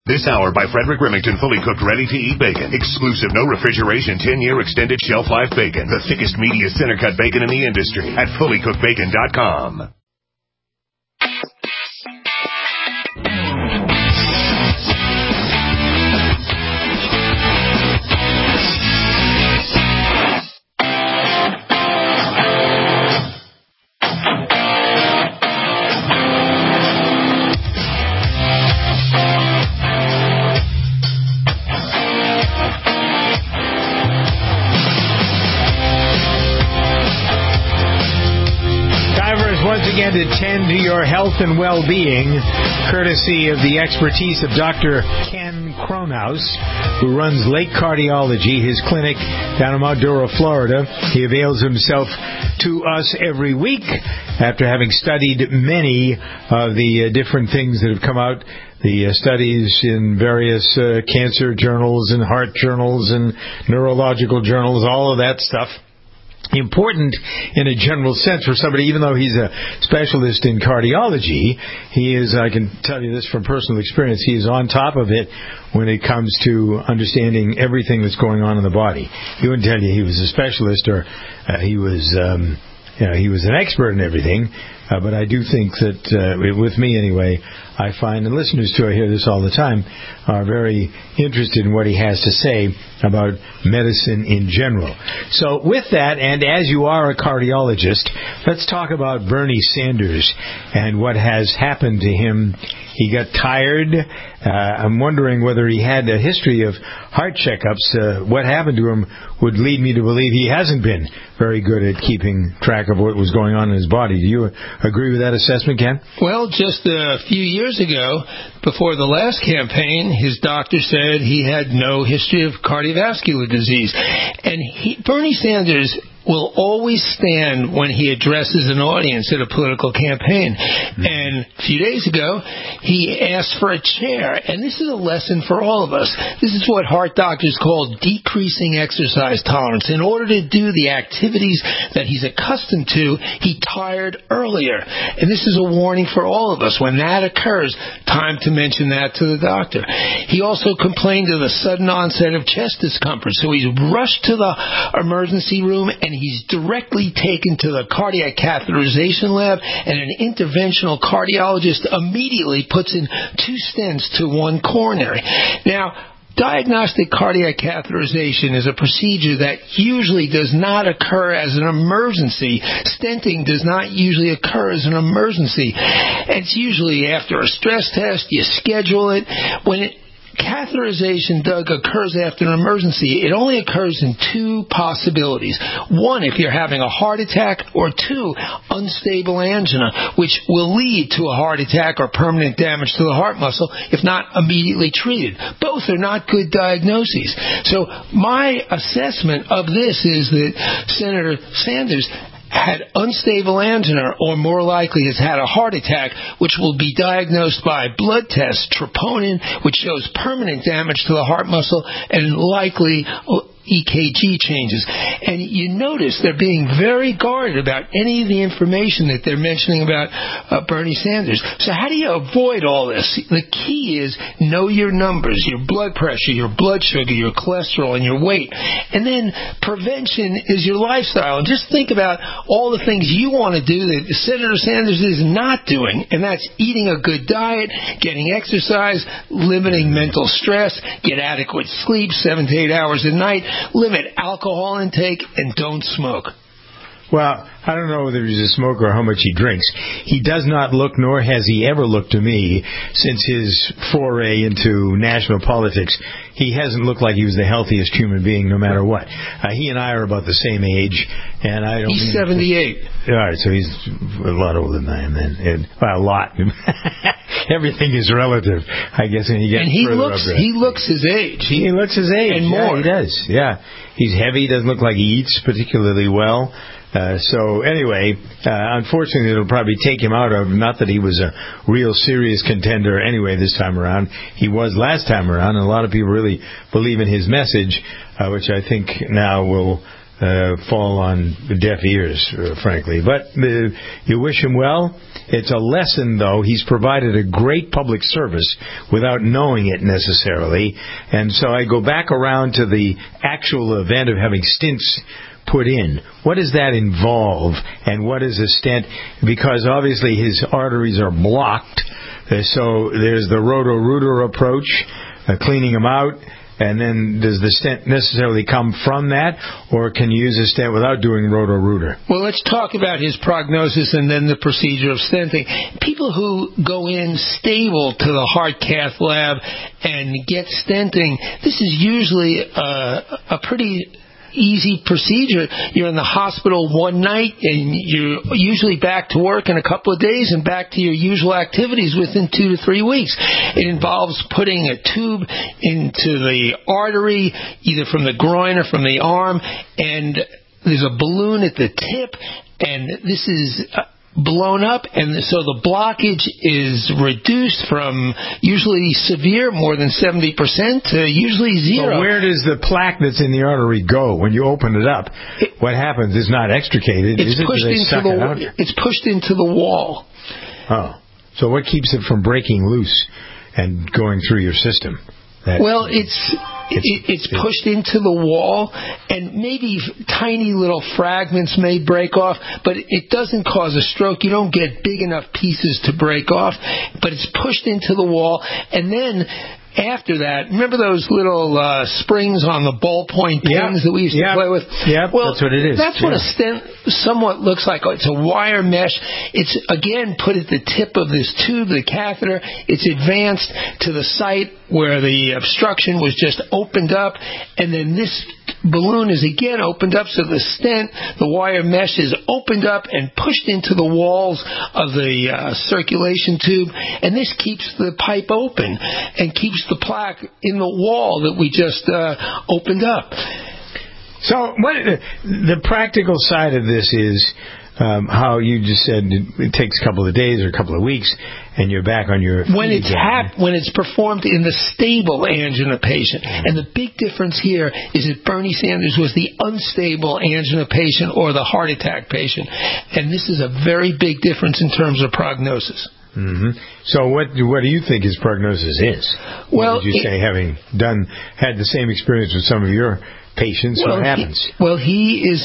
This hour by Frederick Remington, fully cooked, ready-to-eat bacon. Exclusive, no refrigeration, 10-year extended shelf life bacon. The thickest, meatiest center-cut bacon in the industry at fullycookedbacon.com. Again, to tend to your health and well-being, courtesy of the expertise of Dr. Ken Kronhaus, who runs Lake Cardiology, his clinic down in Mount Dora, Florida. He avails himself to us every week after having studied many of the different things that have come out, the studies in various cancer journals and heart journals and neurological journals, all of that stuff. Important in a general sense for somebody, even though he's a specialist in cardiology, he is, I can tell you this from personal experience, he is on top of it when it comes to understanding everything that's going on in the body. He wouldn't tell you he was a specialist or he was an expert in everything, but I do think that, with me anyway, I find, and listeners too, I hear this all the time, are very interested in what he has to say about medicine in general. So with that, and as you are a cardiologist, let's talk about Bernie Sanders and what has happened to him. He got tired. I'm wondering whether he had a history of heart checkups. What happened to him would lead me to believe he hasn't been very good at keeping track of what was going on in his body. Do you agree with that assessment, Ken? Well, just a few years ago, before the last campaign, his doctor said he had no history of cardiovascular disease. And Bernie Sanders will always stand when he addresses an audience at a political campaign. And a few days ago, he asked for a chair. And this is a lesson for all of us. This is what heart doctors call decreasing exercise tolerance. In order to do the activities that he's accustomed to, he tired earlier. And this is a warning for all of us. When that occurs, time to mention that to the doctor. He also complained of the sudden onset of chest discomfort. So he's rushed to the emergency room and he's directly taken to the cardiac catheterization lab, and an interventional cardiologist immediately puts in 2 stents to one coronary. Now, diagnostic cardiac catheterization is a procedure that usually does not occur as an emergency. Stenting does not usually occur as an emergency. It's usually after a stress test, you schedule it. When catheterization, Doug, occurs after an emergency, it only occurs in 2 possibilities. 1, if you're having a heart attack, or 2, unstable angina, which will lead to a heart attack or permanent damage to the heart muscle if not immediately treated. Both are not good diagnoses. So my assessment of this is that Senator Sanders had unstable angina, or more likely has had a heart attack, which will be diagnosed by blood test, troponin, which shows permanent damage to the heart muscle, and likely EKG changes. And you notice they're being very guarded about any of the information that they're mentioning about Bernie Sanders. So how do you avoid all this? The key is know your numbers, your blood pressure, your blood sugar, your cholesterol, and your weight. And then prevention is your lifestyle. And just think about all the things you want to do that Senator Sanders is not doing, and that's eating a good diet, getting exercise, limiting mental stress, get adequate sleep, 7 to 8 hours a night, limit alcohol intake, and don't smoke. Well, I don't know whether he's a smoker or how much he drinks. He does not look, nor has he ever looked to me, since his foray into national politics, he hasn't looked like he was the healthiest human being, no matter what. He and I are about the same age, and I don't. He's 78. All right, so he's a lot older than I am, then. Well, a lot. Everything is relative, I guess. When you get and he looks his age. He looks his age, and more. He does. Yeah, he's heavy. Doesn't look like he eats particularly well. So anyway, unfortunately, it'll probably take him out of, not that he was a real serious contender anyway this time around. He was last time around, and a lot of people really believe in his message, which I think now will fall on deaf ears, frankly. But you wish him well. It's a lesson, though. He's provided a great public service without knowing it necessarily. And so I go back around to the actual event of having stents put in. What does that involve? And what is a stent? Because obviously his arteries are blocked. So there's the Roto-Rooter approach, cleaning them out. And then does the stent necessarily come from that, or can you use a stent without doing Roto-Rooter? Well, let's talk about his prognosis and then the procedure of stenting. People who go in stable to the heart cath lab and get stenting, this is usually a pretty easy procedure. You're in the hospital one night and you're usually back to work in a couple of days and back to your usual activities within 2 to 3 weeks. It involves putting a tube into the artery, either from the groin or from the arm, and there's a balloon at the tip, and this is blown up, and so the blockage is reduced from usually severe, more than 70%, to usually zero. But where does the plaque that's in the artery go when you open it up? What happens? It's not extricated, is it? It's pushed into the wall. Oh. So what keeps it from breaking loose and going through your system? Well, it's pushed into the wall, and maybe tiny little fragments may break off, but it doesn't cause a stroke. You don't get big enough pieces to break off, but it's pushed into the wall, and then after that, remember those little springs on the ballpoint pins that we used to play with? Yeah, well, that's what it is. That's what a stent somewhat looks like. It's a wire mesh. It's, again, put at the tip of this tube, the catheter. It's advanced to the site where the obstruction was just opened up, and then this balloon is again opened up, so the stent, the wire mesh, is opened up and pushed into the walls of the circulation tube, and this keeps the pipe open and keeps the plaque in the wall that we just opened up. So the practical side of this is how you just said it takes a couple of days or a couple of weeks, and you're back on your feet when it's performed in the stable angina patient. And the big difference here is that Bernie Sanders was the unstable angina patient or the heart attack patient, and this is a very big difference in terms of prognosis. Mm-hmm. So what do you think his prognosis is? Well, what would you say, having had the same experience with some of your patients? What happens? He is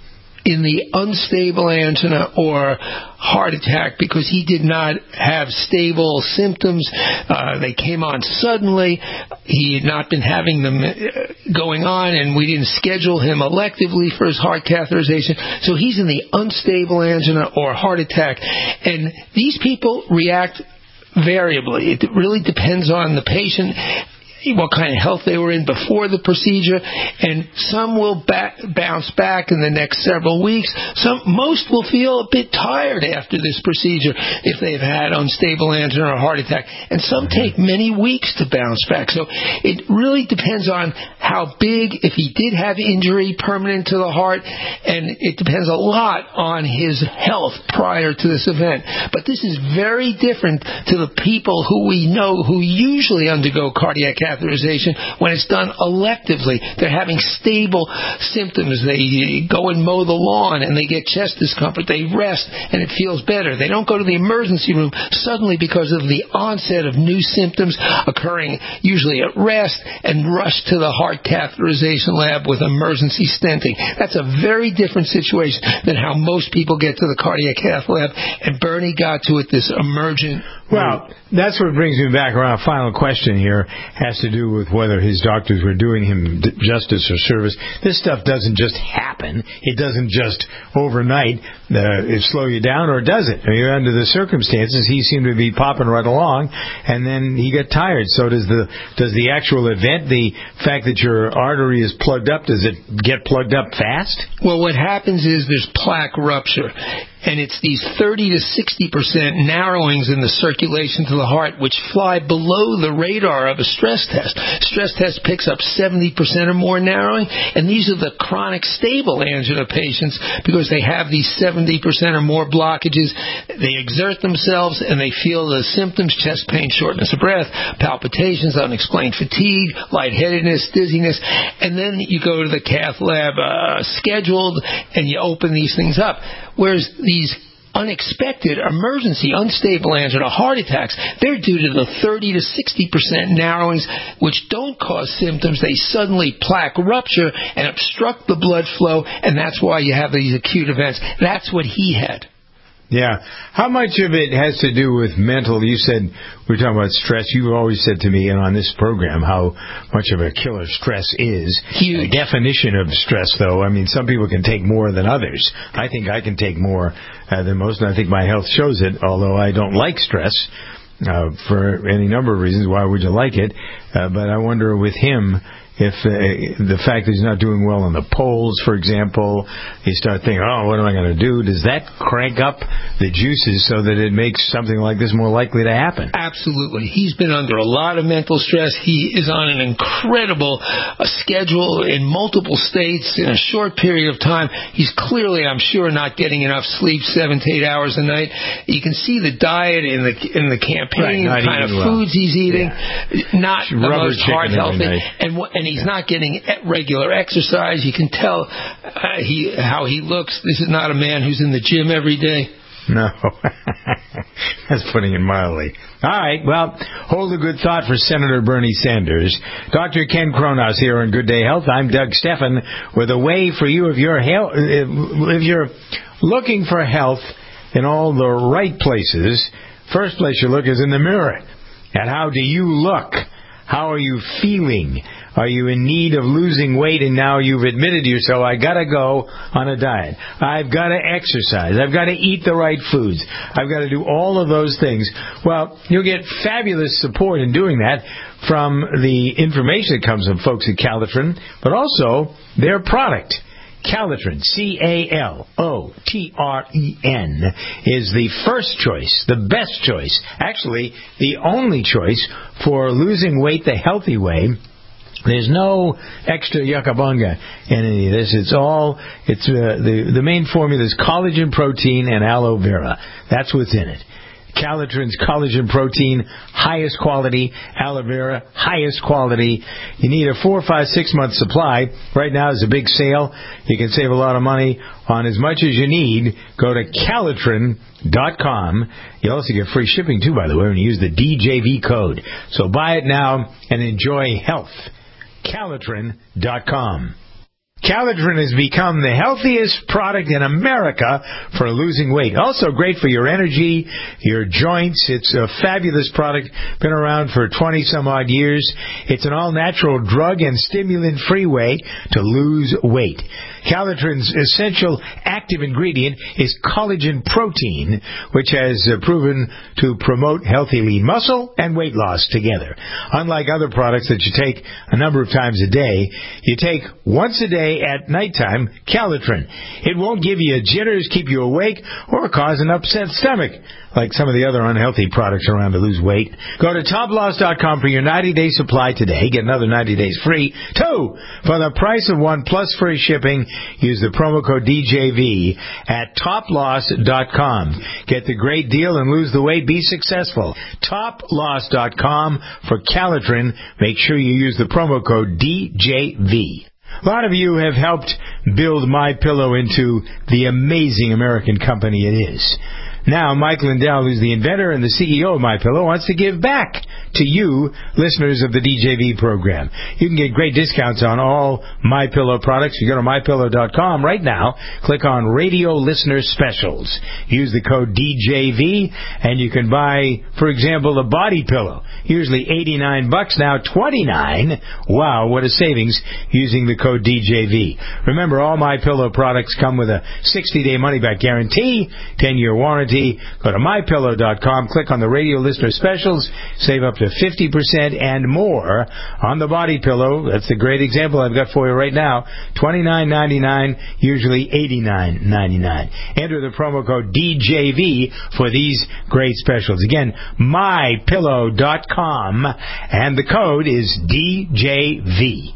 in the unstable angina or heart attack because he did not have stable symptoms. They came on suddenly. He had not been having them going on, and we didn't schedule him electively for his heart catheterization. So he's in the unstable angina or heart attack. And these people react variably. It really depends on the patient, what kind of health they were in before the procedure, and some will bounce back in the next several weeks. Most will feel a bit tired after this procedure if they've had unstable angina or heart attack, and some take many weeks to bounce back. So it really depends on how big, if he did have injury permanent to the heart, and it depends a lot on his health prior to this event. But this is very different to the people who we know who usually undergo cardiac catheterization when it's done electively. They're having stable symptoms. They go and mow the lawn and they get chest discomfort. They rest and it feels better. They don't go to the emergency room suddenly because of the onset of new symptoms occurring usually at rest and rush to the heart catheterization lab with emergency stenting. That's a very different situation than how most people get to the cardiac cath lab, and Bernie got to it this emergent. Well, that's what brings me back around. Final question here has to do with whether his doctors were doing him justice or service. This stuff doesn't just happen. It doesn't just overnight slow you down, or does it? I mean, under the circumstances, he seemed to be popping right along, and then he got tired. So does the actual event, the fact that your artery is plugged up, does it get plugged up fast? Well, what happens is there's plaque rupture. And it's these 30 to 60% narrowings in the circulation to the heart which fly below the radar of a stress test. Stress test picks up 70% or more narrowing, and these are the chronic stable angina patients because they have these 70% or more blockages. They exert themselves and they feel the symptoms: chest pain, shortness of breath, palpitations, unexplained fatigue, lightheadedness, dizziness, and then you go to the cath lab scheduled and you open these things up. Whereas these unexpected, emergency, unstable angina, heart attacks, they're due to the 30 to 60% narrowings, which don't cause symptoms. They suddenly plaque rupture and obstruct the blood flow, and that's why you have these acute events. That's what he had. Yeah. How much of it has to do with mental? You said, we were talking about stress. You've always said to me and on this program how much of a killer stress is. Huge. The definition of stress, though, I mean, some people can take more than others. I think I can take more than most, and I think my health shows it, although I don't like stress for any number of reasons. Why would you like it? But I wonder with him, if the fact that he's not doing well in the polls, for example, you start thinking, oh, what am I going to do? Does that crank up the juices so that it makes something like this more likely to happen? Absolutely. He's been under a lot of mental stress. He is on an incredible schedule in multiple states in a short period of time. He's clearly, I'm sure, not getting enough sleep, 7 to 8 hours a night. You can see the diet in the campaign, right, the kind of foods he's eating, not the most heart healthy. And he's not getting regular exercise. You can tell how he looks. This is not a man who's in the gym every day. No. That's putting it mildly. All right. Well, hold a good thought for Senator Bernie Sanders. Dr. Ken Kronos here on Good Day Health. I'm Doug Steffen with a way for you if you're looking for health in all the right places. First place you look is in the mirror. And how do you look? How are you feeling? Are you in need of losing weight and now you've admitted to yourself, I got to go on a diet. I've got to exercise. I've got to eat the right foods. I've got to do all of those things. Well, you'll get fabulous support in doing that from the information that comes from folks at Calitrin, but also their product. Calitrin, Calotren, is the first choice, the best choice, actually the only choice for losing weight the healthy way. There's no extra yuccabunga in any of this. The main formula is collagen protein and aloe vera. That's what's in it. Calitrin's collagen protein, highest quality. Aloe vera, highest quality. You need a 4, 5, 6 month supply. Right now is a big sale. You can save a lot of money on as much as you need. Go to Calitrin.com. You also get free shipping too, by the way, when you use the DJV code. So buy it now and enjoy health. Calitrin.com. Calitrin has become the healthiest product in America for losing weight. Also great for your energy, your joints. It's a fabulous product. Been around for 20-some-odd years. It's an all-natural drug and stimulant-free way to lose weight. Calitrin's essential active ingredient is collagen protein, which has proven to promote healthy lean muscle and weight loss together. Unlike other products that you take a number of times a day, you take once a day at nighttime Calitrin. It won't give you jitters, keep you awake, or cause an upset stomach, like some of the other unhealthy products around to lose weight. Go to toploss.com for your 90-day supply today. Get another 90 days free. 2 for the price of 1 plus free shipping. Use the promo code DJV at toploss.com. Get the great deal and lose the weight. Be successful. Toploss.com for Calitrin. Make sure you use the promo code DJV. A lot of you have helped build MyPillow into the amazing American company it is. Now, Mike Lindell, who's the inventor and the CEO of MyPillow, wants to give back to you, listeners of the DJV program. You can get great discounts on all MyPillow products. You go to MyPillow.com right now, click on Radio Listener Specials. Use the code DJV, and you can buy, for example, a body pillow. Usually $89, now $29. Wow, what a savings using the code DJV. Remember, all MyPillow products come with a 60-day money-back guarantee, 10-year warranty. Go to MyPillow.com, click on the Radio Listener Specials, save up to 50% and more on the body pillow. That's a great example I've got for you right now. $29.99, usually $89.99. Enter the promo code DJV for these great specials. Again, mypillow.com, and the code is DJV.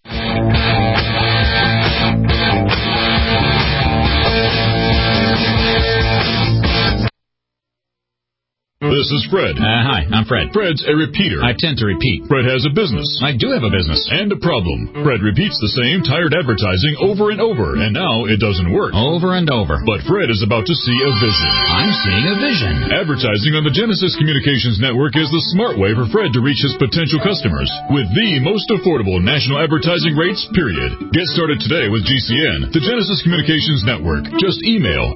This is Fred. Hi, I'm Fred. Fred's a repeater. I tend to repeat. Fred has a business. I do have a business. And a problem. Fred repeats the same tired advertising over and over, and now it doesn't work. Over and over. But Fred is about to see a vision. I'm seeing a vision. Advertising on the Genesis Communications Network is the smart way for Fred to reach his potential customers with the most affordable national advertising rates, period. Get started today with GCN, the Genesis Communications Network. Just email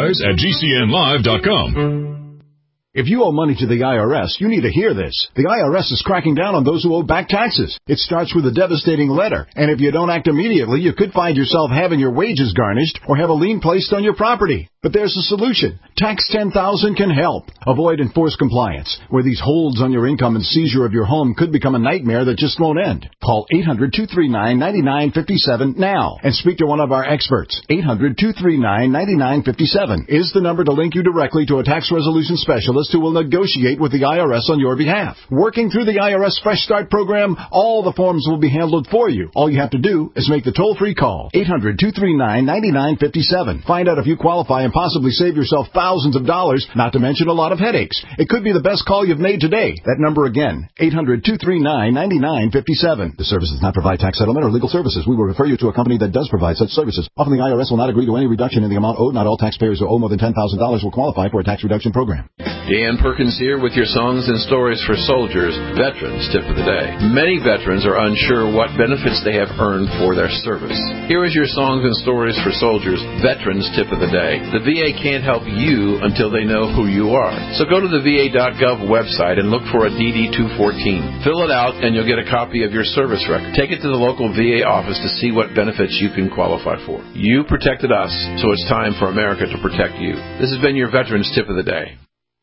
advertise@gcnlive.com. If you owe money to the IRS, you need to hear this. The IRS is cracking down on those who owe back taxes. It starts with a devastating letter, and if you don't act immediately, you could find yourself having your wages garnished or have a lien placed on your property. But there's a solution. Tax 10,000 can help. Avoid enforced compliance, where these holds on your income and seizure of your home could become a nightmare that just won't end. Call 800-239-9957 now and speak to one of our experts. 800-239-9957 is the number to link you directly to a tax resolution specialist who will negotiate with the IRS on your behalf. Working through the IRS Fresh Start program, all the forms will be handled for you. All you have to do is make the toll-free call. 800-239-9957. Find out if you qualify and possibly save yourself thousands of dollars, not to mention a lot of headaches. It could be the best call you've made today. That number again, 800-239-9957. The service does not provide tax settlement or legal services. We will refer you to a company that does provide such services. Often the IRS will not agree to any reduction in the amount owed. Not all taxpayers who owe more than $10,000 will qualify for a tax reduction program. Dan Perkins here with your songs and stories for soldiers, veterans tip of the day. Many veterans are unsure what benefits they have earned for their service. Here is your songs and stories for soldiers, veterans tip of the day. The VA can't help you until they know who you are. So go to the VA.gov website and look for a DD-214. Fill it out and you'll get a copy of your service record. Take it to the local VA office to see what benefits you can qualify for. You protected us, so it's time for America to protect you. This has been your Veterans Tip of the Day.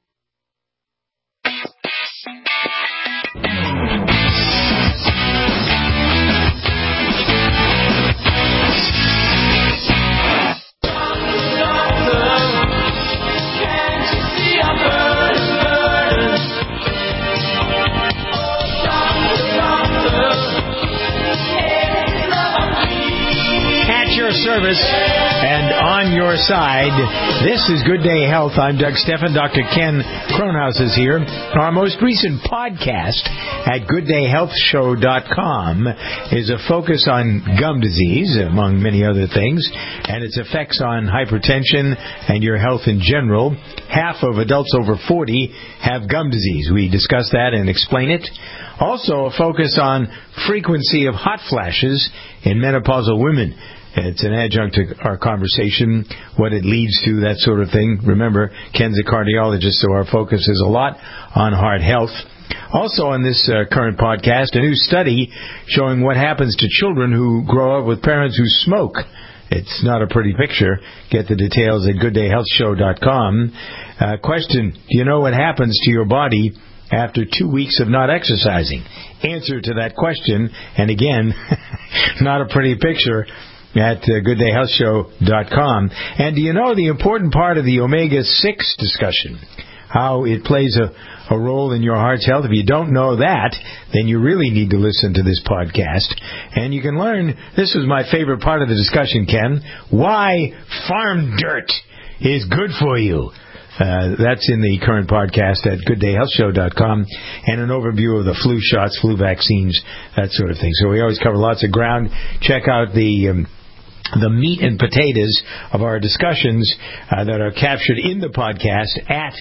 Service and on your side. This is Good Day Health. I'm Doug Stephan. Dr. Ken Cronhaus is here. Our most recent podcast at GoodDayHealthShow.com is a focus on gum disease, among many other things, and its effects on hypertension and your health in general. Half of adults over 40 have gum disease. We discuss that and explain it. Also, a focus on frequency of hot flashes in menopausal women. It's an adjunct to our conversation, what it leads to, that sort of thing. Remember, Ken's a cardiologist, so our focus is a lot on heart health. Also on this current podcast, a new study showing what happens to children who grow up with parents who smoke. It's not a pretty picture. Get the details at GoodDayHealthShow.com. Question, do you know what happens to your body after 2 weeks of not exercising? Answer to that question, and again, not a pretty picture, at GoodDayHealthShow.com. And do you know the important part of the omega-6 discussion? How it plays a role in your heart's health? If you don't know that, then you really need to listen to this podcast. And you can learn, this was my favorite part of the discussion, Ken, why farm dirt is good for you. That's in the current podcast at GoodDayHealthShow.com, and an overview of the flu shots, flu vaccines, that sort of thing. So we always cover lots of ground. Check out the meat and potatoes of our discussions that are captured in the podcast at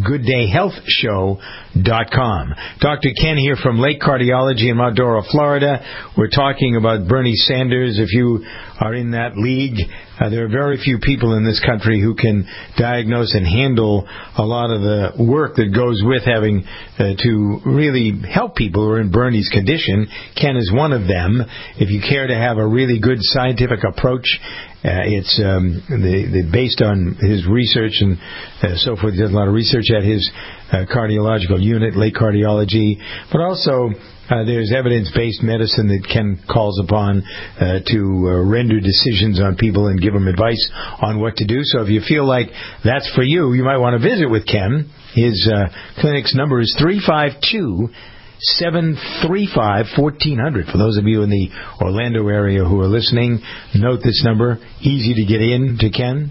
GoodDayHealthShow.com. Dr. Ken here from Lake Cardiology in Mount Dora, Florida. We're talking about Bernie Sanders. If you are in that league, there are very few people in this country who can diagnose and handle a lot of the work that goes with having to really help people who are in Bernie's condition. Ken is one of them. If you care to have a really good scientific approach It's based on his research and so forth. He does a lot of research at his cardiological unit, Lake Cardiology, but also there's evidence-based medicine that Ken calls upon to render decisions on people and give them advice on what to do. So if you feel like that's for you, you might want to visit with Ken. His clinic's number is 352-735-1400. For those of you in the Orlando area who are listening, note this number. Easy to get in to Ken.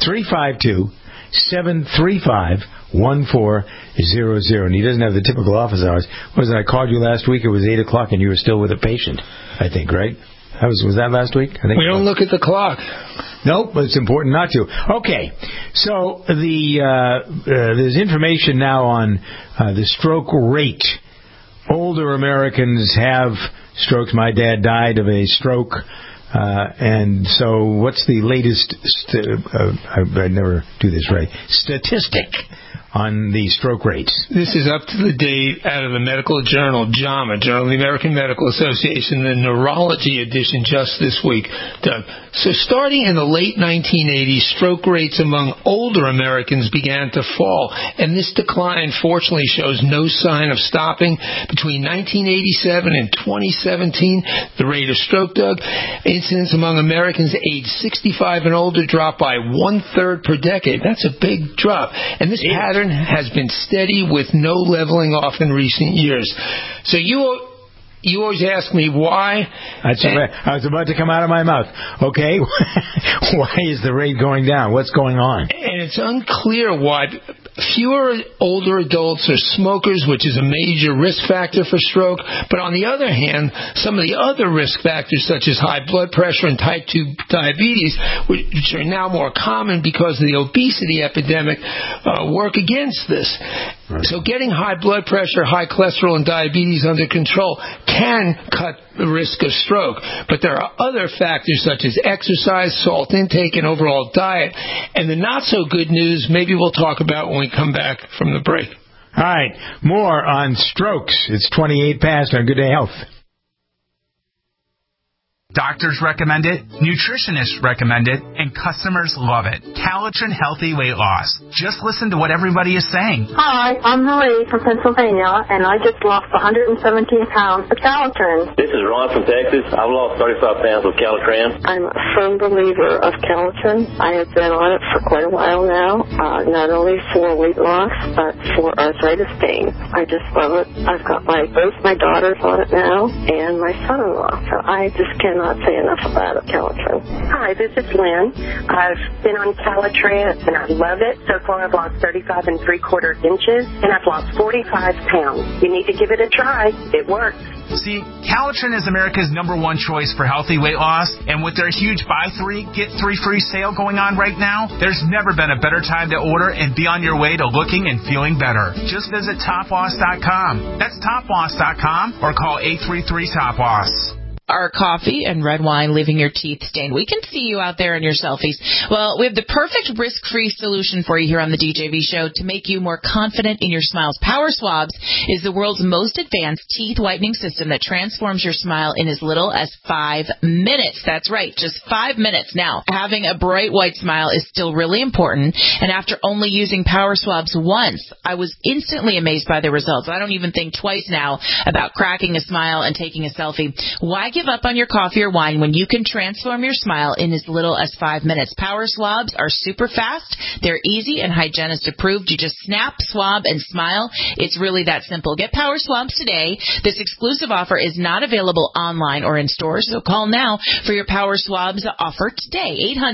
352-735-1400. And he doesn't have the typical office hours. What was it? I called you last week. It was 8 o'clock, and you were still with a patient, I think, right? Was that last week? I think we don't look at the clock. Nope, it's important not to. Okay, so there's information now on the stroke rate. Older Americans have strokes. My dad died of a stroke. And so what's the latest, I never do this right, statistic on the stroke rates? This is up to the date out of the medical journal, JAMA, Journal of the American Medical Association, the neurology edition just this week, Doug. So starting in the late 1980s, stroke rates among older Americans began to fall, and this decline fortunately shows no sign of stopping. Between 1987 and 2017, the rate of stroke, Doug, incidence among Americans aged 65 and older dropped by 1/3 per decade. That's a big drop. And this pattern has been steady with no leveling off in recent years. So you always ask me why. I was about to come out of my mouth. Okay, why is the rate going down? What's going on? And it's unclear why. Fewer older adults are smokers, which is a major risk factor for stroke. But on the other hand, some of the other risk factors, such as high blood pressure and type 2 diabetes, which are now more common because of the obesity epidemic, work against this. Right. So getting high blood pressure, high cholesterol, and diabetes under control can cut the risk of stroke. But there are other factors such as exercise, salt intake, and overall diet. And the not-so-good news, maybe we'll talk about when we come back from the break. All right, more on strokes. It's 28 past on Good Day Health. Doctors recommend it, nutritionists recommend it, and customers love it. Calitrin Healthy Weight Loss. Just listen to what everybody is saying. Hi, I'm Marie from Pennsylvania, and I just lost 117 pounds with Calitrin. This is Ron from Texas. I've lost 35 pounds with Calitrin. I'm a firm believer of Calitrin. I have been on it for quite a while now, not only for weight loss, but for arthritis pain. I just love it. I've got both my daughters on it now, and my son-in-law, so I just cannot say enough about it, Calitrin. Hi, this is Lynn. I've been on Calitrin, and I love it. So far, I've lost 35 3/4 inches, and I've lost 45 pounds. You need to give it a try. It works. See, Calitrin is America's #1 choice for healthy weight loss, and with their huge buy 3, get 3 free sale going on right now, there's never been a better time to order and be on your way to looking and feeling better. Just visit toploss.com. That's toploss.com or call 833-TOP-LOSS. Are coffee and red wine leaving your teeth stained? We can see you out there in your selfies. Well, we have the perfect risk-free solution for you here on the DJV show to make you more confident in your smiles. Power Swabs is the world's most advanced teeth whitening system that transforms your smile in as little as 5 minutes. That's right, just 5 minutes. Now, having a bright white smile is still really important, and after only using Power Swabs once, I was instantly amazed by the results. I don't even think twice now about cracking a smile and taking a selfie. Why give up on your coffee or wine when you can transform your smile in as little as 5 minutes? Power Swabs are super fast. They're easy and hygienist approved. You just snap, swab, and smile. It's really that simple. Get Power Swabs today. This exclusive offer is not available online or in stores, so call now for your Power Swabs offer today.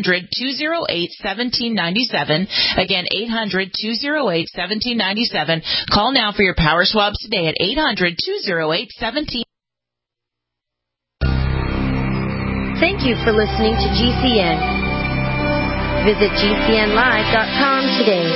800-208-1797. Again, 800-208-1797. Call now for your Power Swabs today at 800-208-1797. Thank you for listening to GCN. Visit GCNlive.com today.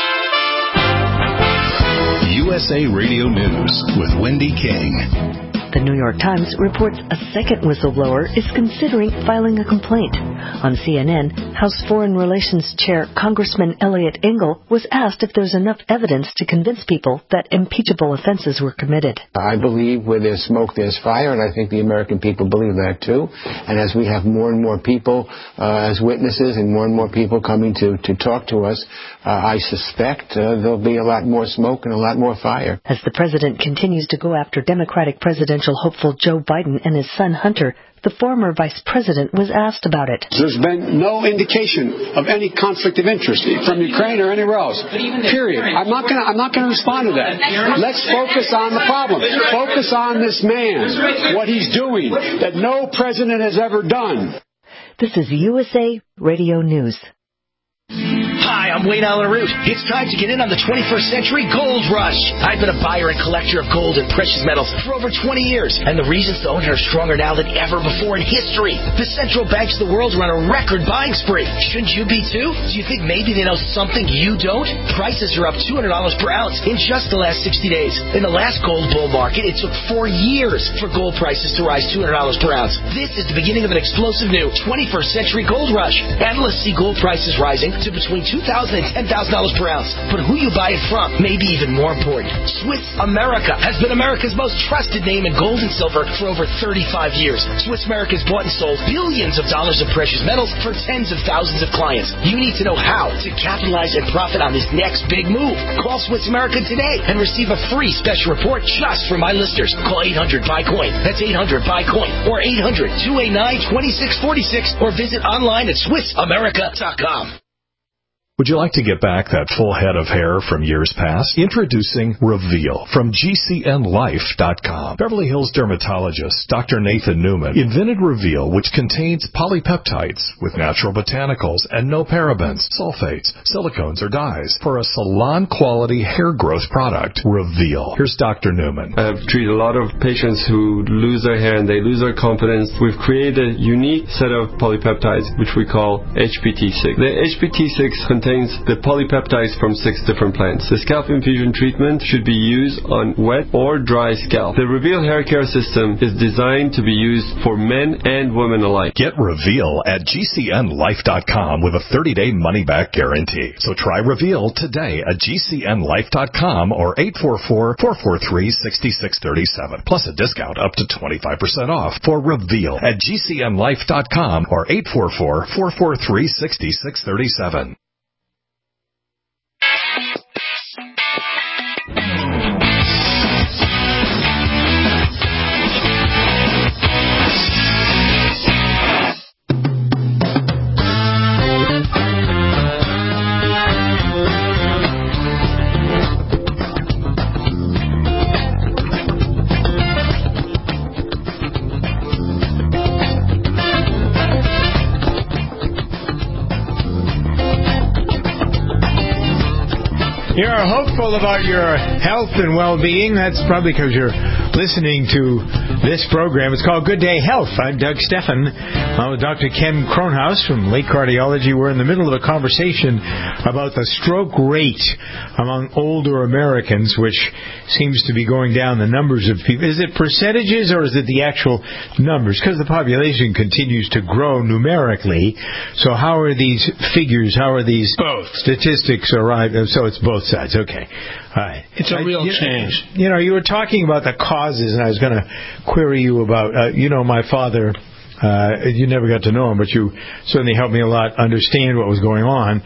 USA Radio News with Wendy King. The New York Times reports a second whistleblower is considering filing a complaint. On CNN, House Foreign Relations Chair Congressman Eliot Engel was asked if there's enough evidence to convince people that impeachable offenses were committed. I believe where there's smoke, there's fire, and I think the American people believe that too. And as we have more and more people as witnesses and more people coming to talk to us, I suspect there'll be a lot more smoke and a lot more fire. As the president continues to go after Democratic presidential hopeful Joe Biden and his son Hunter, the former vice president was asked about it. There's been no indication of any conflict of interest from Ukraine or anywhere else. Period. I'm not going to respond to that. Let's focus on the problem. Focus on this man, what he's doing, that no president has ever done. This is USA Radio News. Hi, I'm Wayne Allen Root. It's time to get in on the 21st century gold rush. I've been a buyer and collector of gold and precious metals for over 20 years, and the reasons to own it are stronger now than ever before in history. The central banks of the world are on a record buying spree. Shouldn't you be too? Do you think maybe they know something you don't? Prices are up $200 per ounce in just the last 60 days. In the last gold bull market, it took 4 years for gold prices to rise $200 per ounce. This is the beginning of an explosive new 21st century gold rush. Analysts see gold prices rising to between $2,000 and $10,000 per ounce. But who you buy it from may be even more important. Swiss America has been America's most trusted name in gold and silver for over 35 years. Swiss America has bought and sold billions of dollars of precious metals for tens of thousands of clients. You need to know how to capitalize and profit on this next big move. Call Swiss America today and receive a free special report just for my listeners. Call 800-BUY-COIN. That's 800-BUY-COIN. Or 800-289-2646. Or visit online at SwissAmerica.com. Would you like to get back that full head of hair from years past? Introducing Reveal from GCNLife.com. Beverly Hills dermatologist Dr. Nathan Newman invented Reveal, which contains polypeptides with natural botanicals and no parabens, sulfates, silicones, or dyes for a salon-quality hair growth product. Reveal. Here's Dr. Newman. I've treated a lot of patients who lose their hair and they lose their confidence. We've created a unique set of polypeptides, which we call HPT6. The HPT6 contains the polypeptides from 6 different plants. The scalp infusion treatment should be used on wet or dry scalp. The Reveal hair care system is designed to be used for men and women alike. Get Reveal at GCNLife.com with a 30-day money-back guarantee. So try Reveal today at GCNLife.com or 844-443-6637. Plus a discount up to 25% off for Reveal at GCNLife.com or 844-443-6637. You're hopeful about your health and well-being. That's probably because you're listening to this program. It's called Good Day Health. I'm Doug Steffen. I'm with Dr. Ken Kronhaus from Lake Cardiology. We're in the middle of a conversation about the stroke rate among older Americans, which seems to be going down, the numbers of people. Is it percentages or is it the actual numbers? Because the population continues to grow numerically. So how are these figures, how are these statistics arrived? So it's both sides. Okay. All right. It's a real change. You know, you were talking about the causes, and I was going to query you about, my father, you never got to know him, but you certainly helped me a lot understand what was going on.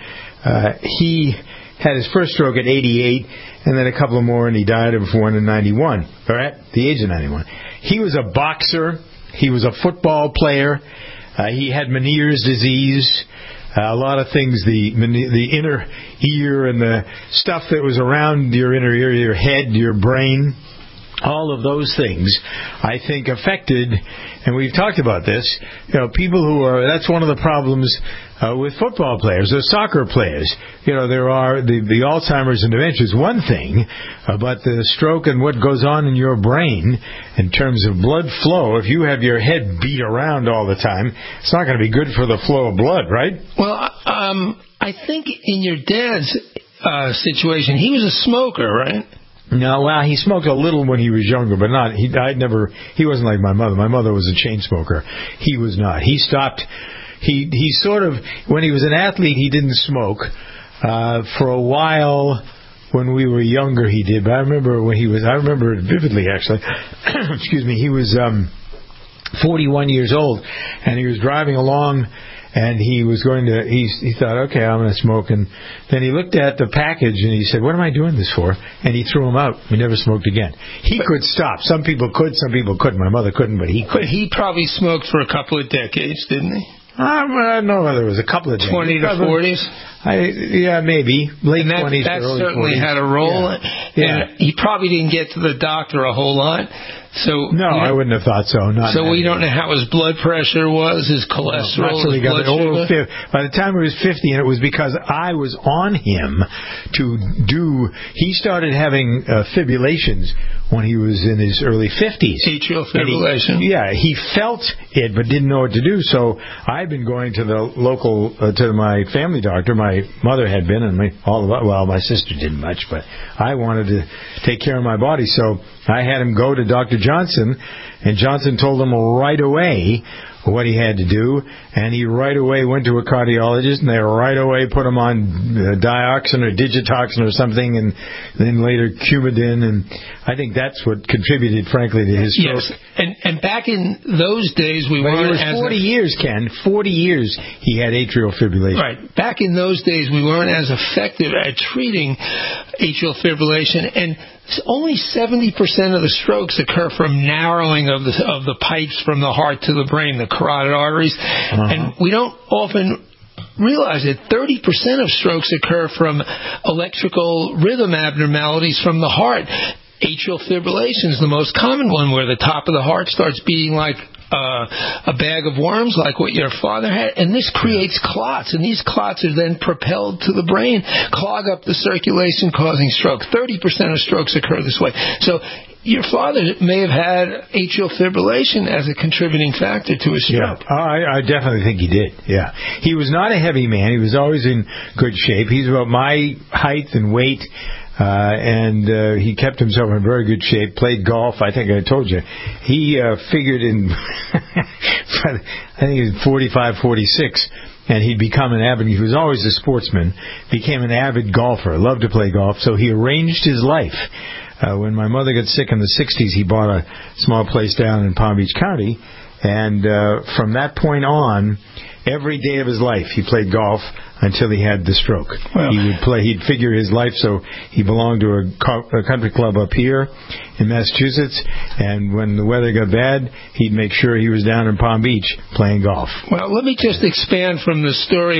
He had his first stroke at 88, and then a couple of more, and he died of one in 91, or at the age of 91. He was a boxer. He was a football player. He had Meniere's disease. A lot of things, the inner ear and the stuff that was around your inner ear, your head, your brain, all of those things, I think, affected, and we've talked about this, people who are, that's one of the problems with football players, or soccer players. There are the Alzheimer's and dementia is one thing, but the stroke and what goes on in your brain in terms of blood flow, if you have your head beat around all the time, it's not going to be good for the flow of blood, right? Well, I think in your dad's situation, he was a smoker, right? No, well, he smoked a little when he was younger, but not. He wasn't like my mother. My mother was a chain smoker. He was not. He stopped. He sort of, when he was an athlete, he didn't smoke. For a while, when we were younger, he did. But I remember it vividly, actually. Excuse me. He was 41 years old, and he was driving along. And he was going to, he thought, okay, I'm going to smoke. And then he looked at the package and he said, what am I doing this for? And he threw them out. He never smoked again. He could stop. Some people could, some people couldn't. My mother couldn't, but he could. But he probably smoked for a couple of decades, didn't he? I don't know whether it was a couple of decades. 20 to 40s? Yeah, maybe. Late 20s that to early 40s. That certainly had a role. Yeah. And he probably didn't get to the doctor a whole lot. So no, I wouldn't have thought so. So we don't know how his blood pressure was, his cholesterol, his blood sugar. By the time he was 50, and it was because I was on him to do. He started having fibrillations when he was in his early 50s. Atrial fibrillation. He felt it, but didn't know what to do. So I've been going to the local, to my family doctor. My mother had been, and my sister didn't much, but I wanted to take care of my body, so I had him go to Dr. Johnson, and Johnson told him right away what he had to do, and he right away went to a cardiologist, and they right away put him on dioxin or digitoxin or something, and then later Coumadin, and I think that's what contributed, frankly, to his stroke. Yes, and back in those days, we weren't as... 40 years, Ken. 40 years he had atrial fibrillation. Right. Back in those days, we weren't as effective at treating atrial fibrillation, and only 70% of the strokes occur from narrowing of the pipes from the heart to the brain, the carotid arteries. And we don't often realize that 30% of strokes occur from electrical rhythm abnormalities from the heart. Atrial fibrillation is the most common one, where the top of the heart starts beating like a bag of worms, like what your father had, and this creates clots, and these clots are then propelled to the brain, clog up the circulation, causing stroke. 30% of strokes occur this way. So your father may have had atrial fibrillation as a contributing factor to his stroke. Yeah, I definitely think he did, yeah. He was not a heavy man. He was always in good shape. He's about my height and weight, and he kept himself in very good shape, played golf. I think I told you. He figured in, I think he was 45, 46, and he'd become an avid, he was always a sportsman, became an avid golfer, loved to play golf, so he arranged his life. When my mother got sick in the 60s, he bought a small place down in Palm Beach County, and from that point on, every day of his life he played golf until he had the stroke. Well, he'd figure his life, so he belonged to a country club up here in Massachusetts, and when the weather got bad, he'd make sure he was down in Palm Beach playing golf. Well, let me just expand from the story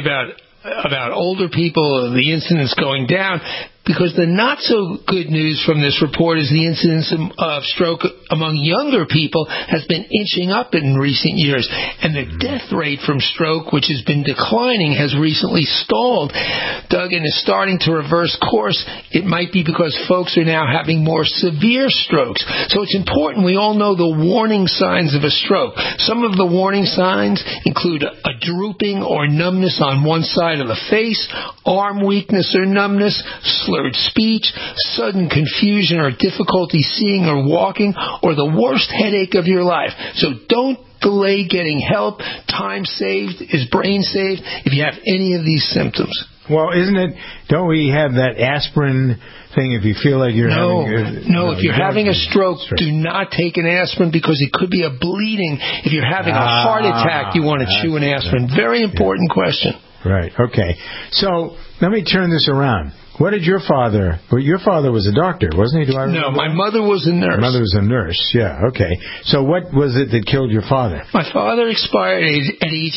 about older people and the incidence going down, because the not-so-good news from this report is the incidence of stroke among younger people has been inching up in recent years, and the death rate from stroke, which has been declining, has recently stalled, Doug, and is starting to reverse course. It might be because folks are now having more severe strokes. So it's important we all know the warning signs of a stroke. Some of the warning signs include a drooping or numbness on one side of the face, arm weakness or numbness, slurred speech, sudden confusion or difficulty seeing or walking, or the worst headache of your life. So don't delay getting help. Time saved is brain saved if you have any of these symptoms. Well, don't we have that aspirin thing if you feel like you're if you're having a stroke, do not take an aspirin, because it could be a bleeding. If you're having a heart attack, you want to chew an aspirin. Very important question. Right, okay. So let me turn this around. What did your father... Well, your father was a doctor, wasn't he? No, my mother was a nurse. Your mother was a nurse, yeah, okay. So what was it that killed your father? My father expired at age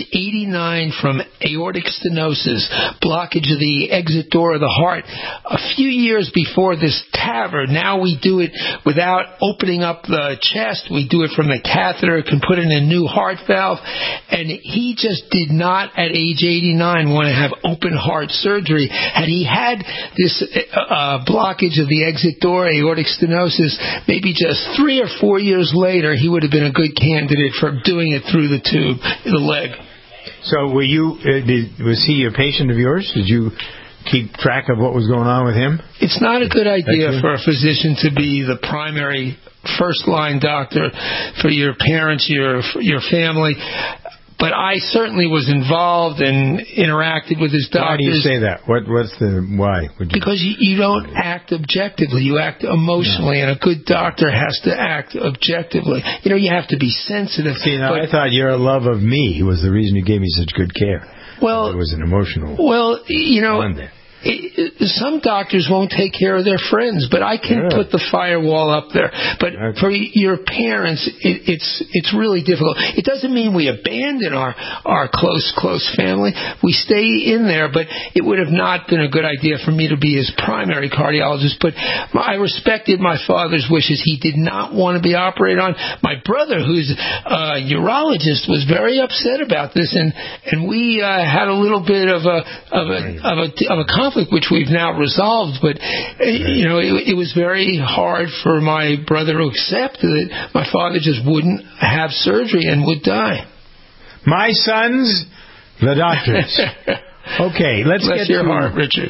89 from aortic stenosis, blockage of the exit door of the heart. A few years before this TAVR, now we do it without opening up the chest. We do it from the catheter, can put in a new heart valve. And he just did not, at age 89, want to have open heart surgery. Had he had this blockage of the exit door, aortic stenosis, maybe just 3 or 4 years later, he would have been a good candidate for doing it through the tube, the leg. So was he a patient of yours? Did you keep track of what was going on with him? It's not a good idea for a physician to be the primary first-line doctor for your parents, your family. But I certainly was involved and interacted with his doctors. Why do you say that? What's the why? Because you don't act objectively. You act emotionally, and a good doctor has to act objectively. You have to be sensitive. See, now, I thought your love of me was the reason you gave me such good care. Well, it was an emotional. Well, some doctors won't take care of their friends, but I can put the firewall up there. But for your parents, it's really difficult. It doesn't mean we abandon our close family. We stay in there, but it would have not been a good idea for me to be his primary cardiologist. But I respected my father's wishes. He did not want to be operated on. My brother, who's a urologist, was very upset about this, and we had a little bit of a conflict, which we've now resolved, but it was very hard for my brother to accept that my father just wouldn't have surgery and would die. My sons, the doctors. Okay, let's Bless get your to heart, Richard.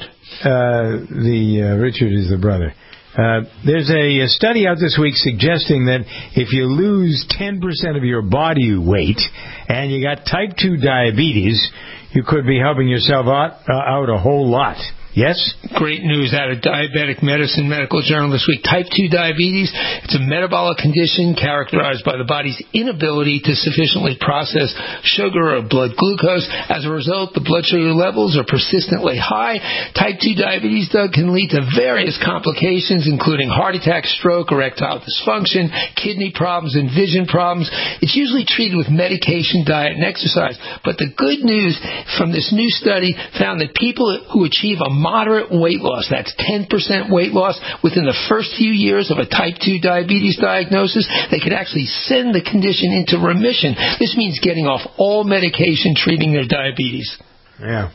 Richard is the brother. There's a study out this week suggesting that if you lose 10% of your body weight and you got type 2 diabetes, you could be helping yourself out a whole lot. Yes? Great news out of Diabetic Medicine Medical Journal this week. Type 2 diabetes, it's a metabolic condition characterized by the body's inability to sufficiently process sugar or blood glucose. As a result, the blood sugar levels are persistently high. Type 2 diabetes, Doug, can lead to various complications, including heart attack, stroke, erectile dysfunction, kidney problems, and vision problems. It's usually treated with medication, diet, and exercise. But the good news from this new study found that people who achieve a moderate weight loss, that's 10% weight loss, within the first few years of a type 2 diabetes diagnosis, they could actually send the condition into remission. This means getting off all medication treating their diabetes. Yeah.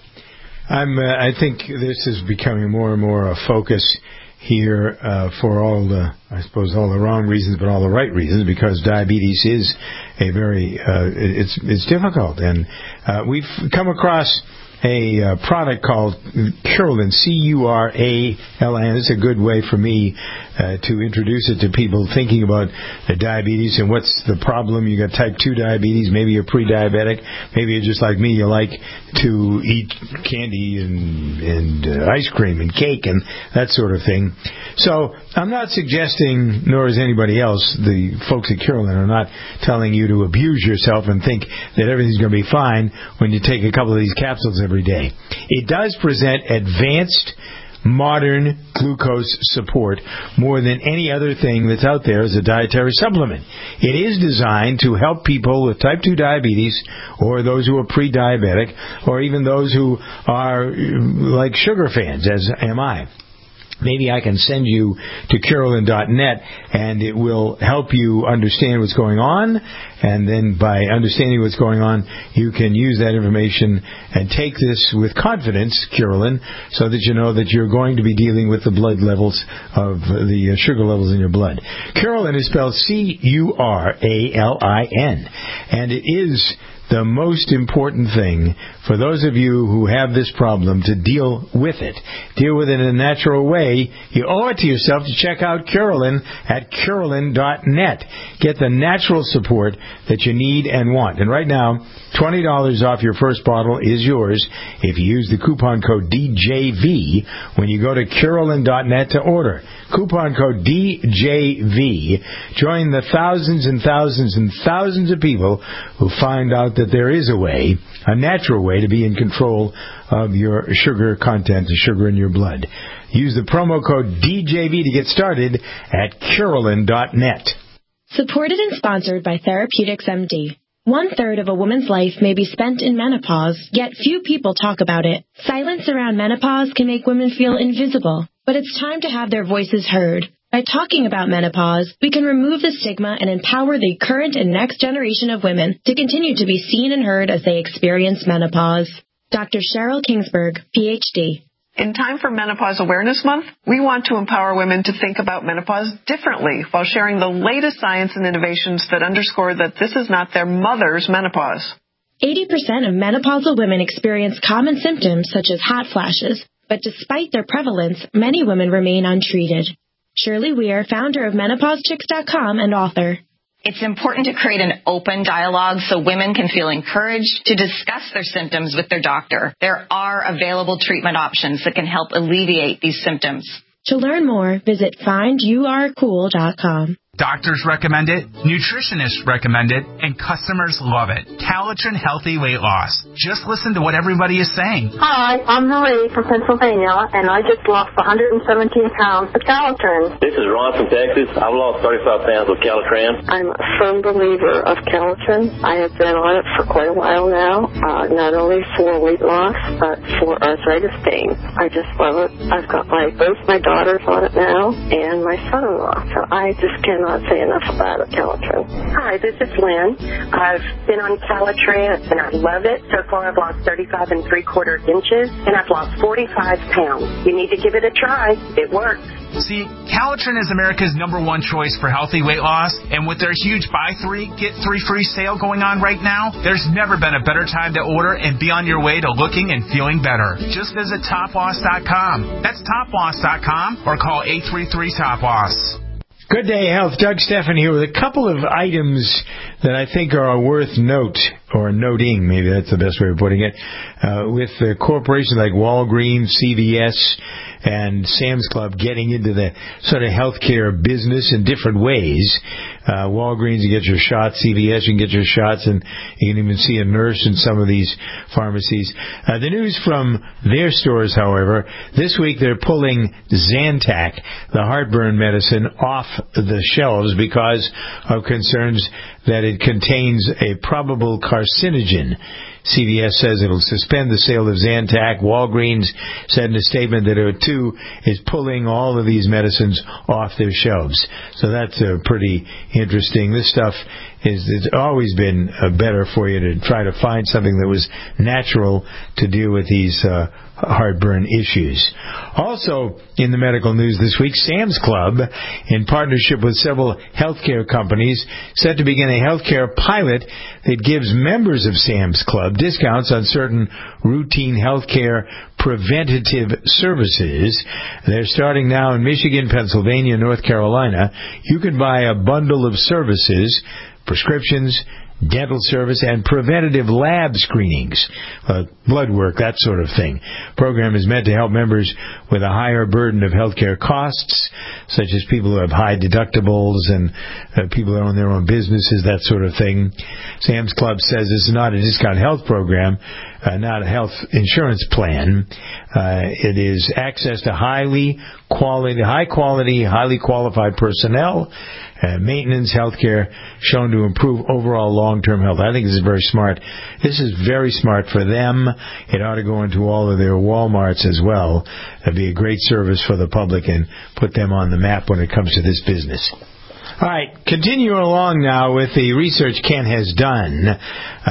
I think this is becoming more and more a focus here for all the wrong reasons, but all the right reasons, because diabetes is a very, it's difficult. And we've come across a product called Curalin, C-U-R-A-L-N. It's a good way for me to introduce it to people thinking about diabetes and what's the problem. You got type 2 diabetes, maybe you're pre-diabetic, maybe you're just like me, you like to eat candy and ice cream and cake and that sort of thing. So I'm not suggesting, nor is anybody else, the folks at Curalin are not telling you to abuse yourself and think that everything's going to be fine when you take a couple of these capsules every day. It does present advanced modern glucose support more than any other thing that's out there as a dietary supplement. It is designed to help people with type 2 diabetes, or those who are pre-diabetic, or even those who are like sugar fans, as am I. Maybe I can send you to Curalin.net, and it will help you understand what's going on, and then by understanding what's going on, you can use that information and take this with confidence, Curalin, so that you know that you're going to be dealing with the blood levels of the sugar levels in your blood. Curalin is spelled C-U-R-A-L-I-N, and it is the most important thing for those of you who have this problem to deal with it. Deal with it in a natural way. You owe it to yourself to check out Curalin at Curalin.net. Get the natural support that you need and want. And right now, $20 off your first bottle is yours if you use the coupon code DJV when you go to Curalin.net to order. Coupon code DJV. Join the thousands and thousands and thousands of people who find out that there is a way, a natural way, to be in control of your sugar content, the sugar in your blood. Use the promo code DJV to get started at Curalin.net. Supported and sponsored by Therapeutics MD. 1/3 of a woman's life may be spent in menopause, yet few people talk about it. Silence around menopause can make women feel invisible, but it's time to have their voices heard. By talking about menopause, we can remove the stigma and empower the current and next generation of women to continue to be seen and heard as they experience menopause. Dr. Cheryl Kingsburg, Ph.D. In time for Menopause Awareness Month, we want to empower women to think about menopause differently while sharing the latest science and innovations that underscore that this is not their mother's menopause. 80% of menopausal women experience common symptoms such as hot flashes, But despite their prevalence, many women remain untreated. Shirley Weir, founder of MenopauseChicks.com and author. It's important to create an open dialogue so women can feel encouraged to discuss their symptoms with their doctor. There are available treatment options that can help alleviate these symptoms. To learn more, visit findyouarecool.com. Doctors recommend it, nutritionists recommend it, and customers love it. Calitrin Healthy Weight Loss. Just listen to what everybody is saying. Hi, I'm Marie from Pennsylvania, and I just lost 117 pounds with Calitrin. This is Ron from Texas. I've lost 35 pounds with Calitrin. I'm a firm believer of Calitrin. I have been on it for quite a while now, not only for weight loss, but for arthritis pain. I just love it. I've got both my daughters on it now, and my son-in-law, so I just cannot say enough about it, Calitrin. Hi, this is Lynn. I've been on Calitrin, and I love it. So far, I've lost 35 3/4 inches, and I've lost 45 pounds. You need to give it a try. It works. See, Calitrin is America's #1 choice for healthy weight loss, and with their huge buy 3, get 3 free sale going on right now, there's never been a better time to order and be on your way to looking and feeling better. Just visit TopLoss.com. That's TopLoss.com or call 833-TOP-LOSS. Good day, Health. Doug Stephan here with a couple of items that I think are worth note, or noting, maybe that's the best way of putting it, with corporations like Walgreens, CVS, and Sam's Club getting into the sort of healthcare business in different ways. Walgreens, you get your shots. CVS, you can get your shots, and you can even see a nurse in some of these pharmacies. The news from their stores, however, this week they're pulling Zantac, the heartburn medicine, off the shelves because of concerns that it contains a probable carcinogen. CVS says it'll suspend the sale of Zantac. Walgreens said in a statement that it too is pulling all of these medicines off their shelves. So that's pretty interesting. This stuff it's always been better for you to try to find something that was natural to deal with these heartburn issues. Also in the medical news this week, Sam's Club, in partnership with several healthcare companies, set to begin a healthcare pilot that gives members of Sam's Club discounts on certain routine healthcare preventative services. They're starting now in Michigan, Pennsylvania, North Carolina. You can buy a bundle of services, prescriptions, dental service, and preventative lab screenings, blood work, that sort of thing. Program is meant to help members with a higher burden of healthcare costs, such as people who have high deductibles and people who own their own businesses, that sort of thing. Sam's Club says this is not a discount health program, not a health insurance plan. It is access to high quality, highly qualified personnel, maintenance, healthcare shown to improve overall long-term health. I think this is very smart. This is very smart for them. It ought to go into all of their Walmarts as well. It'd be a great service for the public and put them on the map when it comes to this business. All right, continuing along now with the research Ken has done.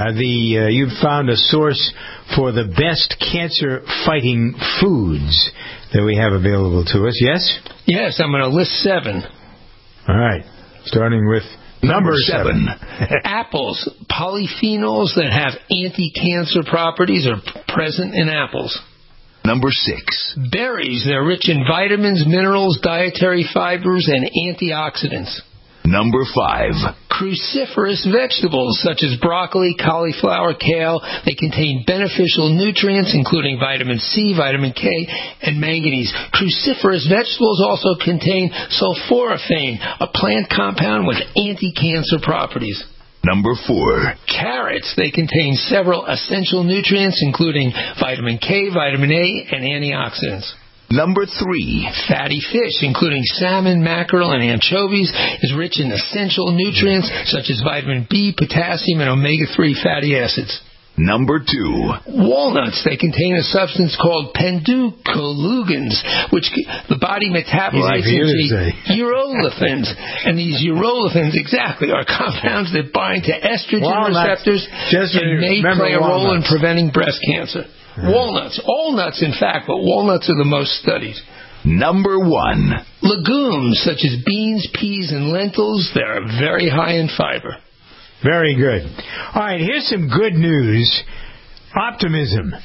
You've found a source for the best cancer-fighting foods that we have available to us, yes? Yes, I'm going to list 7. All right, starting with number 7. Apples. Polyphenols that have anti-cancer properties are present in apples. Number 6. Berries. They're rich in vitamins, minerals, dietary fibers, and antioxidants. Number 5. Cruciferous vegetables such as broccoli, cauliflower, kale. They contain beneficial nutrients including vitamin C, vitamin K, and manganese. Cruciferous vegetables also contain sulforaphane, a plant compound with anti-cancer properties. Number 4. Carrots. They contain several essential nutrients including vitamin K, vitamin A, and antioxidants. Number 3. Fatty fish, including salmon, mackerel, and anchovies, is rich in essential nutrients such as vitamin B, potassium, and omega-3 fatty acids. Number 2. Walnuts. They contain a substance called penducolugins, which the body metabolites into urolithins. And these urolithins, exactly, are compounds that bind to estrogen receptors and may play a role in preventing breast cancer. Walnuts. All nuts, in fact, but walnuts are the most studied. Number 1. Legumes, such as beans, peas, and lentils, they're very high in fiber. Very good. All right, here's some good news. Optimism.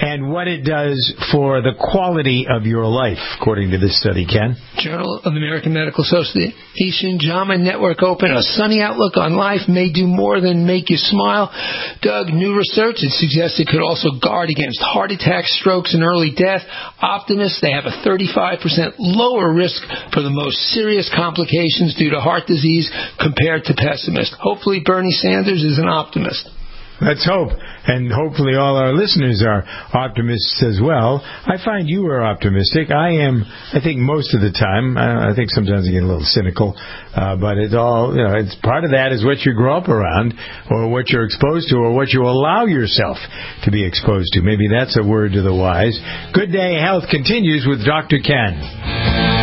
and what it does for the quality of your life, according to this study, Ken. Journal of the American Medical Association, JAMA Network Open, a sunny outlook on life may do more than make you smile. Doug, new research, it suggests it could also guard against heart attacks, strokes, and early death. Optimists, they have a 35% lower risk for the most serious complications due to heart disease compared to pessimists. Hopefully Bernie Sanders is an optimist. Let's hope. And hopefully all our listeners are optimists as well. I find you are optimistic. I am, I think, most of the time. I think sometimes I get a little cynical. But it's all, it's part of that is what you grow up around or what you're exposed to or what you allow yourself to be exposed to. Maybe that's a word to the wise. Good Day Health continues with Dr. Ken.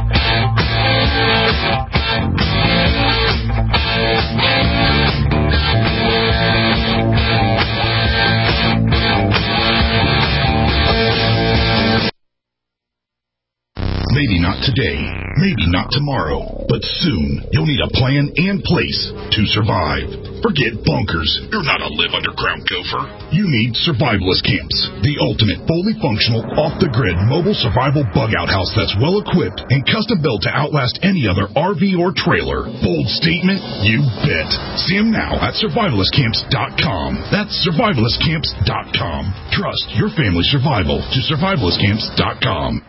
Maybe not today, maybe not tomorrow, but soon you'll need a plan and place to survive. Forget bunkers. You're not a live underground gopher. You need survivalist camps, the ultimate fully functional, off-the-grid mobile survival bug-out house that's well-equipped and custom-built to outlast any other RV or trailer. Bold statement? You bet. See them now at survivalistcamps.com. That's survivalistcamps.com. Trust your family's survival to survivalistcamps.com.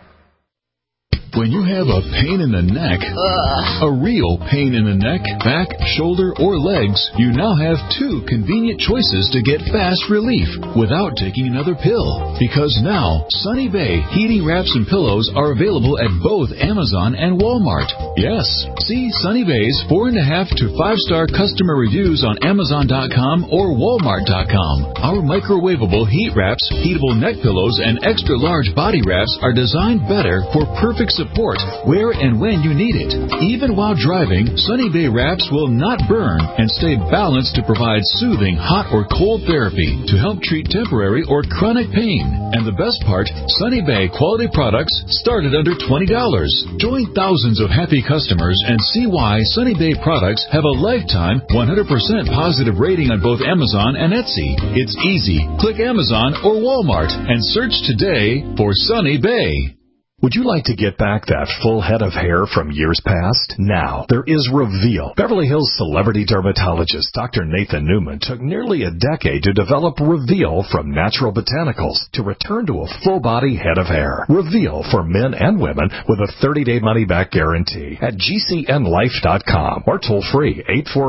When you have a pain in the neck, a real pain in the neck, back, shoulder, or legs, you now have two convenient choices to get fast relief without taking another pill. Because now, Sunny Bay heating wraps and pillows are available at both Amazon and Walmart. Yes, see Sunny Bay's 4.5 to 5-star customer reviews on Amazon.com or Walmart.com. Our microwavable heat wraps, heatable neck pillows, and extra large body wraps are designed better for perfect support where and when you need it. Even while driving, Sunny Bay wraps will not burn and stay balanced to provide soothing hot or cold therapy to help treat temporary or chronic pain. And the best part, Sunny Bay quality products start at under $20. Join thousands of happy customers and see why Sunny Bay products have a lifetime 100% positive rating on both Amazon and Etsy. It's easy. Click Amazon or Walmart and search today for Sunny Bay. Would you like to get back that full head of hair from years past? Now, there is Reveal. Beverly Hills celebrity dermatologist Dr. Nathan Newman took nearly a decade to develop Reveal from natural botanicals to return to a full-body head of hair. Reveal for men and women with a 30-day money-back guarantee at GCNlife.com or toll-free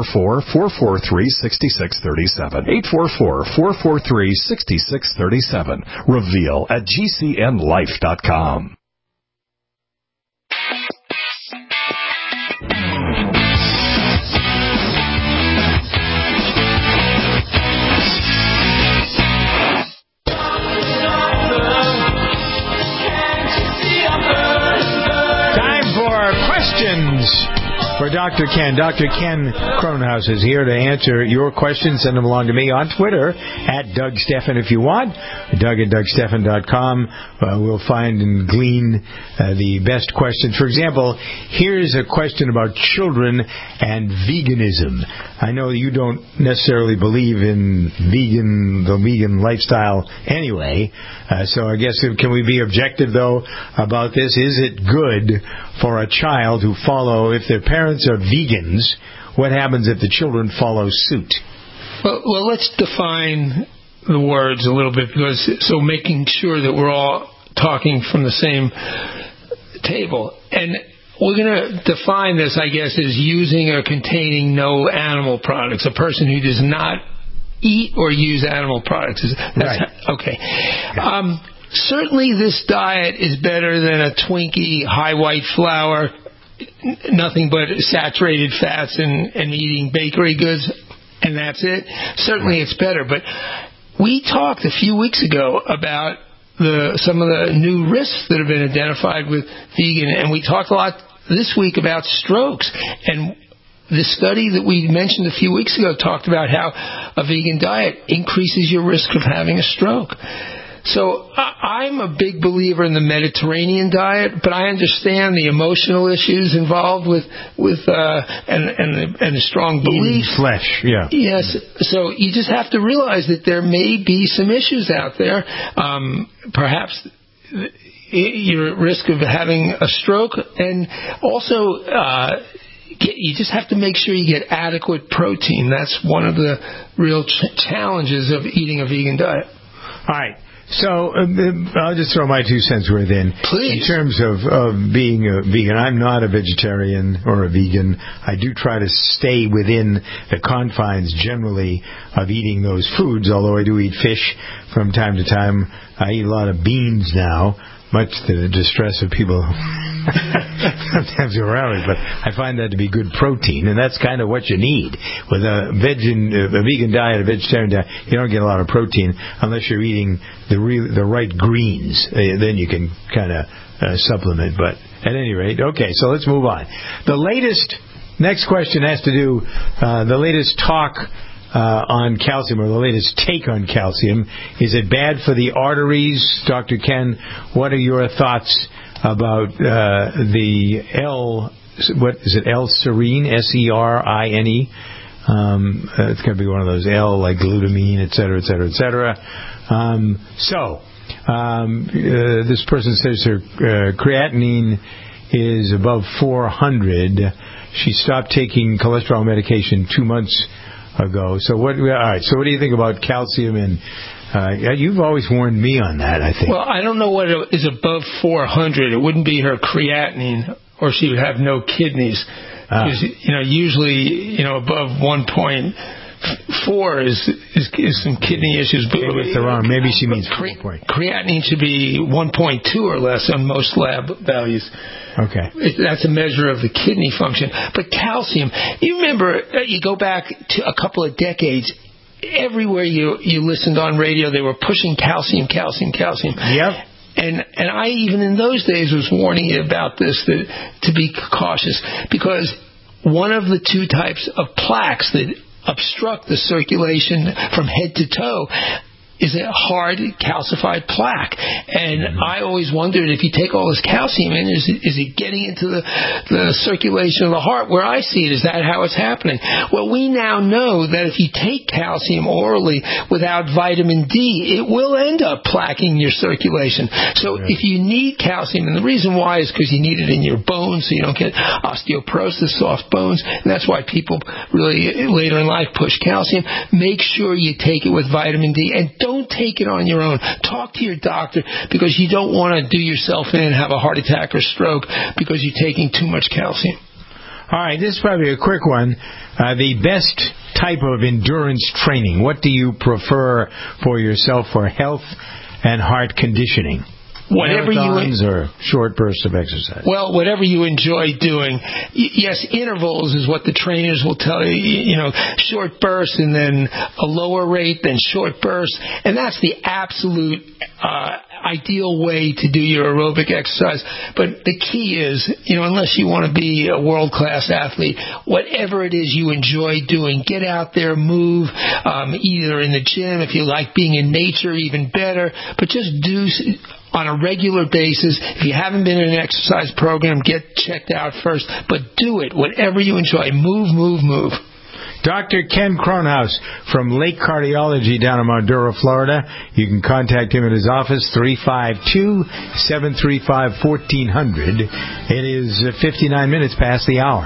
844-443-6637. 844-443-6637. Reveal at GCNlife.com. For Dr. Ken. Dr. Ken Kronhaus is here to answer your questions. Send them along to me on Twitter at Doug Steffen if you want. Doug at DougSteffen.com. We'll find and glean the best questions. For example, here's a question about children and veganism. I know you don't necessarily believe in the vegan lifestyle anyway. So I guess, can we be objective, though, about this? Is it good for a child who if their parents are vegans, what happens if the children follow suit? Well, let's define the words a little bit, so making sure that we're all talking from the same table. And we're going to define this, I guess, as using or containing no animal products. A person who does not eat or use animal products. Right. Okay. Certainly this diet is better than a Twinkie, high white flour, nothing but saturated fats and eating bakery goods, and that's it. Certainly it's better. But we talked a few weeks ago about some of the new risks that have been identified with vegan, and we talked a lot this week about strokes. And the study that we mentioned a few weeks ago talked about how a vegan diet increases your risk of having a stroke. So I'm a big believer in the Mediterranean diet, but I understand the emotional issues involved with and the strong belief. Eating flesh, yeah. Yes. So you just have to realize that there may be some issues out there. Perhaps you're at risk of having a stroke, and also you just have to make sure you get adequate protein. That's one of the real challenges of eating a vegan diet. All right. So I'll just throw my 2 cents worth in. Please. In terms of being a vegan, I'm not a vegetarian or a vegan. I do try to stay within the confines generally of eating those foods, although I do eat fish from time to time. I eat a lot of beans now, much to the distress of people sometimes around me, but I find that to be good protein, and that's kind of what you need. With a vegan diet, a vegetarian diet, you don't get a lot of protein unless you're eating the right greens. Then you can kind of supplement. But at any rate, okay, so let's move on. Next question has to do the latest talk on calcium, or the latest take on calcium. Is it bad for the arteries? Dr. Ken, what are your thoughts about the L-serine, S-E-R-I-N-E? It's going to be one of those L, like glutamine, et cetera, et cetera, et cetera. This person says her creatinine is above 400. She stopped taking cholesterol medication 2 months ago. So what do you think about calcium? And you've always warned me on that, I think. Well, I don't know what is above 400. It wouldn't be her creatinine, or she would have no kidneys. Because, usually, above 1.4 is some kidney issues. Maybe she means 4. Creatinine should be 1.2 or less on most lab values. Okay. That's a measure of the kidney function. But calcium, you remember, you go back to a couple of decades, everywhere you listened on radio, they were pushing calcium. Yep. And I, even in those days, was warning you about this, to be cautious, because one of the 2 types of plaques that obstruct the circulation from head to toe is a hard calcified plaque. And I always wondered, if you take all this calcium in, is it getting into the circulation of the heart? Where I see it, is that how it's happening? Well, we now know that if you take calcium orally without vitamin D, it will end up plaquing your circulation. So if you need calcium, and the reason why is because you need it in your bones so you don't get osteoporosis, soft bones, and that's why people really later in life push calcium. Make sure you take it with vitamin D, and don't take it on your own. Talk to your doctor, because you don't want to do yourself in and have a heart attack or stroke because you're taking too much calcium. All right, this is probably a quick one. The best type of endurance training. What do you prefer for yourself for health and heart conditioning? Whatever marathons or short bursts of exercise? Well, whatever you enjoy doing. Yes, intervals is what the trainers will tell you, short bursts and then a lower rate, then short bursts. And that's the absolute ideal way to do your aerobic exercise. But the key is, unless you want to be a world-class athlete, whatever it is you enjoy doing, get out there, move, either in the gym, if you like being in nature, even better, but just do on a regular basis. If you haven't been in an exercise program, get checked out first, but do it, whatever you enjoy. Move. Dr. Ken Kronhaus from Lake Cardiology down in Maduro, Florida. You can contact him at his office, 352-735-1400. It is 59 minutes past the hour.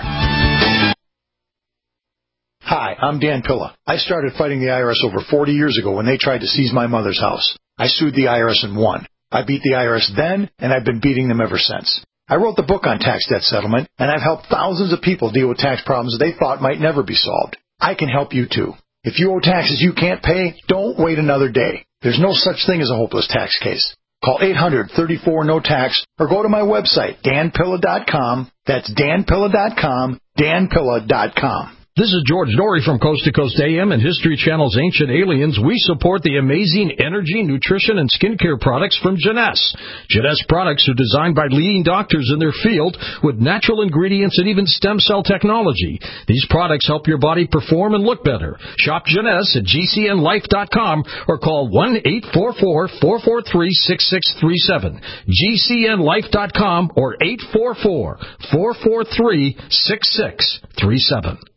Hi, I'm Dan Pilla. I started fighting the IRS over 40 years ago when they tried to seize my mother's house. I sued the IRS and won. I beat the IRS then, and I've been beating them ever since. I wrote the book on tax debt settlement, and I've helped thousands of people deal with tax problems they thought might never be solved. I can help you too. If you owe taxes you can't pay, don't wait another day. There's no such thing as a hopeless tax case. Call 800-34-NO-TAX or go to my website, danpilla.com. That's danpilla.com, danpilla.com. This is George Norrie from Coast to Coast AM and History Channel's Ancient Aliens. We support the amazing energy, nutrition, and skincare products from Jeunesse. Jeunesse products are designed by leading doctors in their field with natural ingredients and even stem cell technology. These products help your body perform and look better. Shop Jeunesse at GCNlife.com or call 1-844-443-6637. GCNlife.com or 844-443-6637.